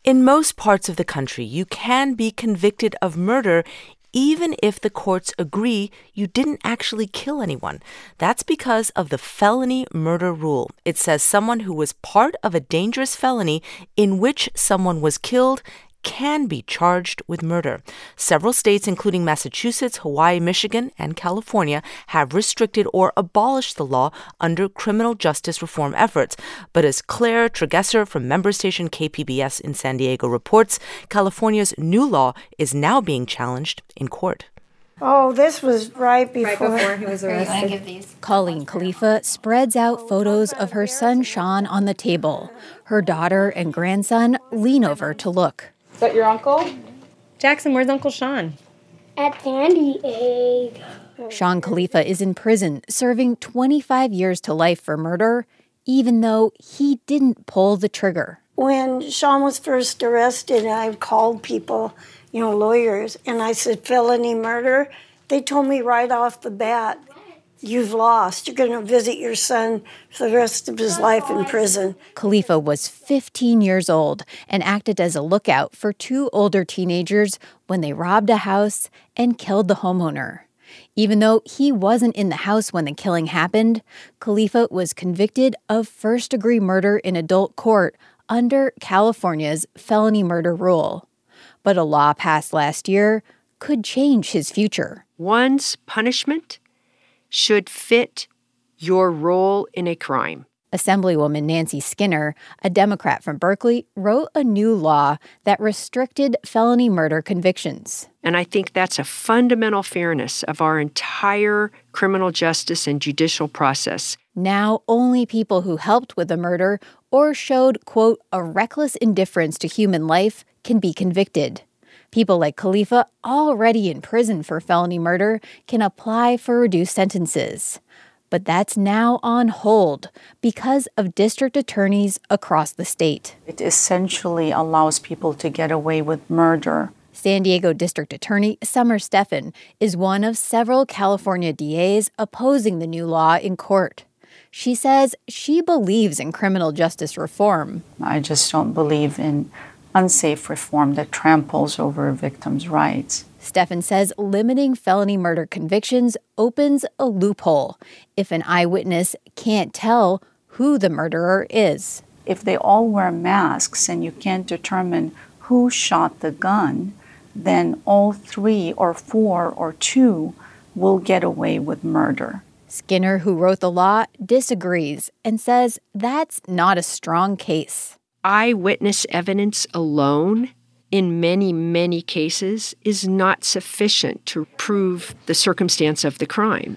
In most parts of the country, you can be convicted of murder even if the courts agree you didn't actually kill anyone. That's because of the felony murder rule. It says someone who was part of a dangerous felony in which someone was killed can be charged with murder. Several states, including Massachusetts, Hawaii, Michigan, and California, have restricted or abolished the law under criminal justice reform efforts. But as Claire Tragesser from member station KPBS in San Diego reports, California's new law is now being challenged in court. Oh, this was right before he was arrested. Colleen Khalifa spreads out photos of her son Sean on the table. Her daughter and grandson lean over to look. Is that your uncle? Jackson, where's Uncle Sean? At San Diego. Sean Khalifa is in prison, serving 25 years to life for murder, even though he didn't pull the trigger. When Sean was first arrested, I called people, lawyers, and I said, felony murder. They told me right off the bat, you've lost. You're going to visit your son for the rest of his life in prison. Khalifa was 15 years old and acted as a lookout for two older teenagers when they robbed a house and killed the homeowner. Even though he wasn't in the house when the killing happened, Khalifa was convicted of first-degree murder in adult court under California's felony murder rule. But a law passed last year could change his future. One's punishment should fit your role in a crime. Assemblywoman Nancy Skinner, a Democrat from Berkeley, wrote a new law that restricted felony murder convictions. And I think that's a fundamental fairness of our entire criminal justice and judicial process. Now, only people who helped with a murder or showed, quote, a reckless indifference to human life can be convicted. People like Khalifa, already in prison for felony murder, can apply for reduced sentences. But that's now on hold because of district attorneys across the state. It essentially allows people to get away with murder. San Diego District Attorney Summer Stephan is one of several California DAs opposing the new law in court. She says she believes in criminal justice reform. I just don't believe in unsafe reform that tramples over a victim's rights. Stephan says limiting felony murder convictions opens a loophole if an eyewitness can't tell who the murderer is. If they all wear masks and you can't determine who shot the gun, then all 3 or 4 or 2 will get away with murder. Skinner, who wrote the law, disagrees and says that's not a strong case. Eyewitness evidence alone, in many, many cases, is not sufficient to prove the circumstance of the crime.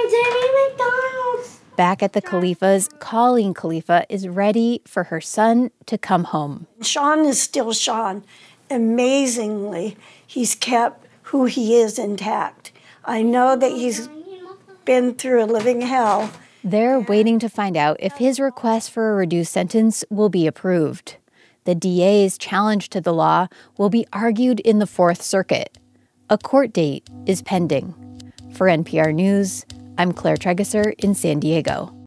Back at the Khalifas, Colleen Khalifa is ready for her son to come home. Sean is still Sean. Amazingly, he's kept who he is intact. I know that he's been through a living hell. They're waiting to find out if his request for a reduced sentence will be approved. The DA's challenge to the law will be argued in the Fourth Circuit. A court date is pending. For NPR News, I'm Claire Tragesser in San Diego.